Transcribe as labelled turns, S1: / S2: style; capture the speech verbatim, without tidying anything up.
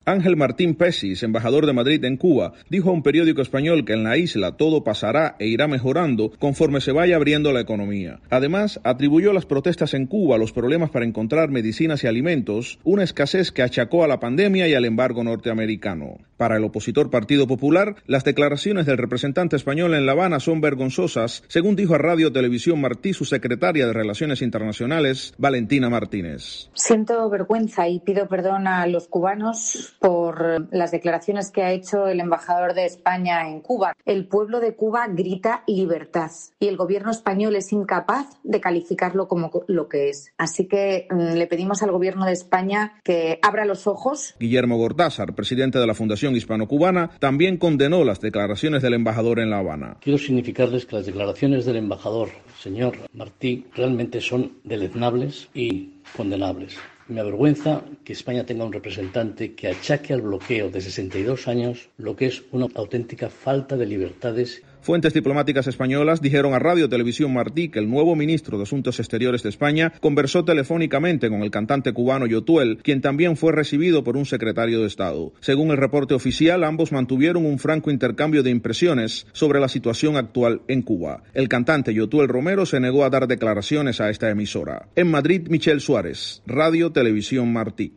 S1: Ángel Martín Pesis, embajador de Madrid en Cuba, dijo a un periódico español que en la isla todo pasará e irá mejorando conforme se vaya abriendo la economía. Además, atribuyó las protestas en Cuba a los problemas para encontrar medicinas y alimentos, una escasez que achacó a la pandemia y al embargo norteamericano. Para el opositor Partido Popular, las declaraciones del representante español en La Habana son vergonzosas, según dijo a Radio Televisión Martí su secretaria de Relaciones Internacionales, Valentina Martínez.
S2: Siento vergüenza y pido perdón a los cubanos por las declaraciones que ha hecho el embajador de España en Cuba. El pueblo de Cuba grita libertad y el gobierno español es incapaz de calificarlo como lo que es. Así que mmm, le pedimos al gobierno de España que abra los ojos.
S1: Guillermo Gortázar, presidente de la Fundación Hispano-Cubana, también condenó las declaraciones del embajador en La Habana.
S3: Quiero significarles que las declaraciones del embajador, señor Martí, realmente son deleznables y condenables. Me avergüenza que España tenga un representante que achaque al bloqueo de sesenta y dos años lo que es una auténtica falta de libertades.
S1: Fuentes diplomáticas españolas dijeron a Radio Televisión Martí que el nuevo ministro de Asuntos Exteriores de España conversó telefónicamente con el cantante cubano Yotuel, quien también fue recibido por un secretario de Estado. Según el reporte oficial, ambos mantuvieron un franco intercambio de impresiones sobre la situación actual en Cuba. El cantante Yotuel Romero se negó a dar declaraciones a esta emisora. En Madrid, Michelle Suárez, Radio Televisión Martí.